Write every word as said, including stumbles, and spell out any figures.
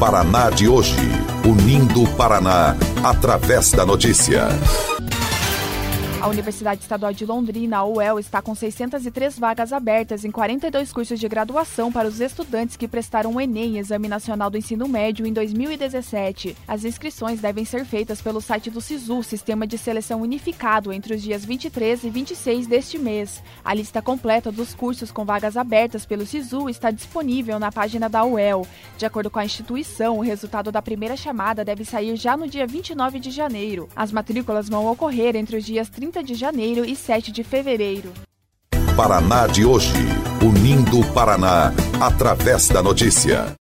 Paraná de hoje, unindo o Paraná através da notícia. A Universidade Estadual de Londrina, a U E L, está com seiscentas e três vagas abertas em quarenta e dois cursos de graduação para os estudantes que prestaram o Enem, Exame Nacional do Ensino Médio, em dois mil e dezessete. As inscrições devem ser feitas pelo site do SISU, Sistema de Seleção Unificado, entre os dias vinte e três e vinte e seis deste mês. A lista completa dos cursos com vagas abertas pelo SISU está disponível na página da U E L. De acordo com a instituição, o resultado da primeira chamada deve sair já no dia vinte e nove de janeiro. As matrículas vão ocorrer entre os dias trinta de janeiro e sete de fevereiro. Paraná de hoje, unindo o Paraná através da notícia.